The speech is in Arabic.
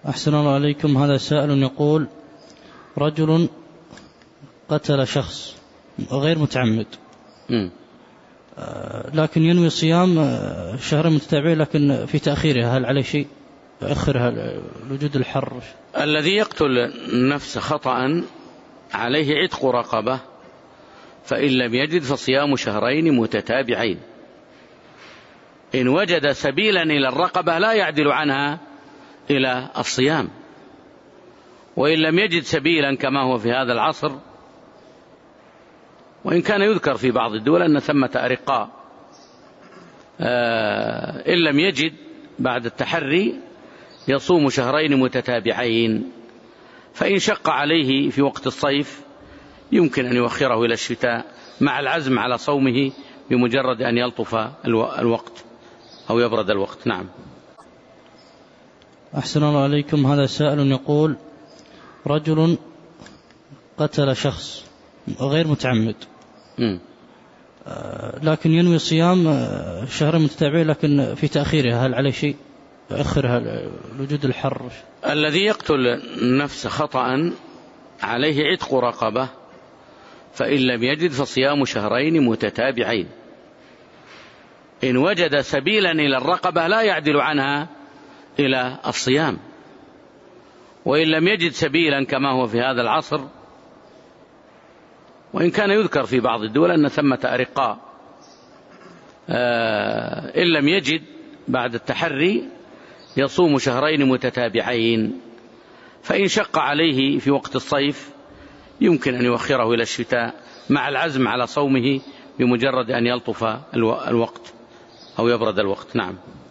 أحسن الله عليكم. هذا سائل يقول: رجل قتل شخص غير متعمد لكن ينوي صيام شهر متتابعين لكن في تأخيرها، هل عليه شيء يؤخرها لوجود الحر؟ الذي يقتل نفسه خطأ عليه عتق رقبة، فإن لم يجد فصيام شهرين متتابعين. إن وجد سبيلا إلى الرقبة لا يعدل عنها إلى الصيام، وإن لم يجد سبيلا كما هو في هذا العصر، وإن كان يذكر في بعض الدول أن ثمة أرقاء، إن لم يجد بعد التحري يصوم شهرين متتابعين. فإن شق عليه في وقت الصيف يمكن أن يؤخره إلى الشتاء مع العزم على صومه بمجرد أن يلطف الوقت أو يبرد الوقت. نعم. أحسن الله عليكم. هذا سائل يقول: رجل قتل شخص غير متعمد لكن ينوي صيام شهر متتابعين لكن في تأخيرها، هل عليه شيء يؤخرها لوجود الحر؟ الذي يقتل نفسه خطأ عليه عتق رقبة، فإن لم يجد فصيام شهرين متتابعين. إن وجد سبيلا إلى الرقبة لا يعدل عنها إلى الصيام، وإن لم يجد سبيلا كما هو في هذا العصر، وإن كان يذكر في بعض الدول أن ثمة أرقاء، إن لم يجد بعد التحري يصوم شهرين متتابعين. فإن شق عليه في وقت الصيف يمكن أن يؤخره إلى الشتاء مع العزم على صومه بمجرد أن يلطف الوقت أو يبرد الوقت. نعم.